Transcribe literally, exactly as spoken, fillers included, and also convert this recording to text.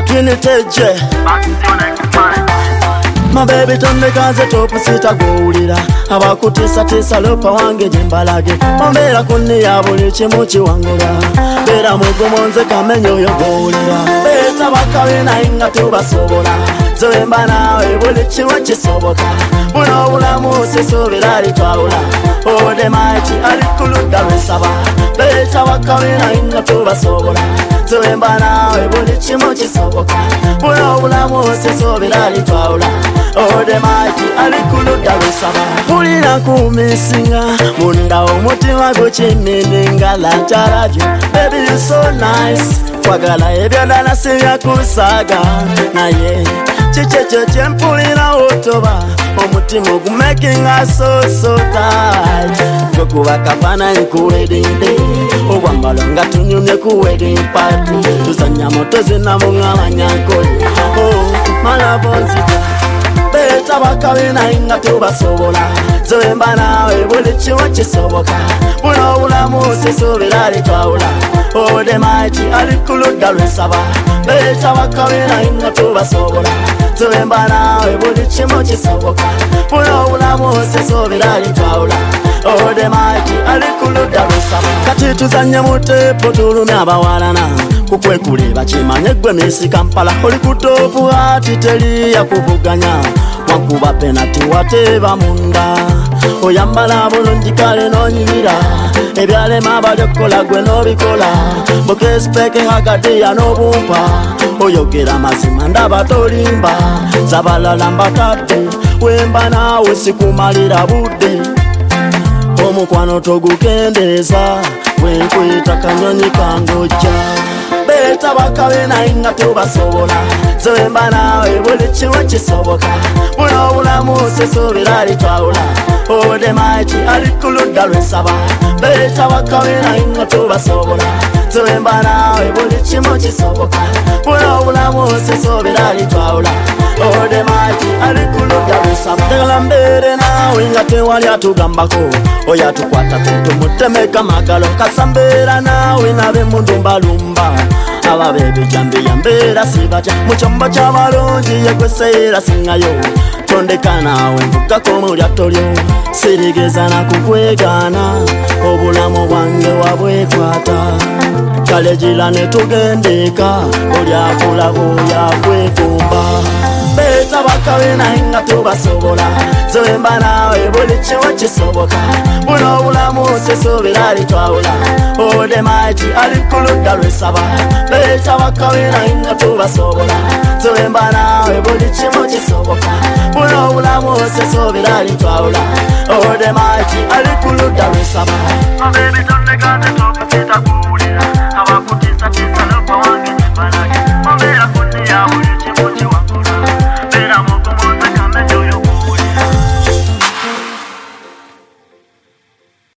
Twiniteje My baby tonde kaze topu sita gowulira abakutisa tisa lopa wange jembalage Ombera kunni ya buli kimu kiwangula Bera mugumonze kamenyo yo gowulira Beta bakawina inga tubasobola Zoemba nawe buli kimu kisoboka Buno bulamu sisubira litwawula Ode maiti alikuluda lwesaba Beta bakawina inga tubasobola Zoemba nawe buli kimu kisoboka Buno bulamu sisubira litwawula Ode maiti alikuluda lwesaba Pulira kumisinga Munda omutima guchimininga Like I love you Baby you so nice Kwagala ebyandana sibya kusaga Naye chicheche mpulira otoba Omutima ogumaking us so so tight Gokuba kafana ku wedding day Obwambalanga tunyumye ku wedding party Tuzanya moto zinamunga banyankoli Oh malabonzita Beta bakawina inga tubasobola Zoemba nawe buli kimu kisoboka Buno bulamu sisubira litwawula Ode maiti alikuluda lwesaba Beta bakawina inga tubasobola Zoemba nawe buli kimu kisoboka Buno bulamu sisubira litwawula Ode maiti alikuluda lwesaba Kati tuzanye mutepo tulumye abawalana Kukwekuleba kimanye gwe Miss Kampala Oli kutopu ati teri ya kuvuganya Wakuba penati wateba munda Oyambala bulungi kale nonyimira Ebyalema balyokola gwe nobikola Bukespeke hagati ya nobumpa Oyogera mazima ndaba tolimba Zabalala mbatadde Wemba nawe sikumalira budde Omukwano togukendeza Wenkwita kanyonyi kangoja Beta bakawina inga tubasobola Zoemba nawe buli kimu kisoboka Buno bulamu sisubira litwawula Ode maiti alikuluda lwesaba Beta bakawina inga tubasobola Zoemba nawe buli kimu kisoboka Buno bulamu sisubira litwawula Ode maiti alikuluda lwesaba Tegala mbere nawe inga tewali atugambako Oya tukwata tuntumutemeka magalo Kasambera nawe nabe mundumbalumba Aba baby jambi yambera sibacha Muchomba chabalonji yekwesera singayo Tondeka nawe mvuga ko mu lyatolyo Sirigeza na kukwegana Obulamu bwange wabwekwata Kale jilane tugendeka Olyakula oyakwekumba Beta bakawina inga tubasobola Zoemba nawe buli kimu kisoboka Buno bulamu sisubira litwawula Ode maiti alikuluda lwesaba Beta bakawina inga tubasobola Zoemba nawe buli kimu kisoboka Buno bulamu sisubira litwawula Ode maiti alikuluda lwesaba My baby don't make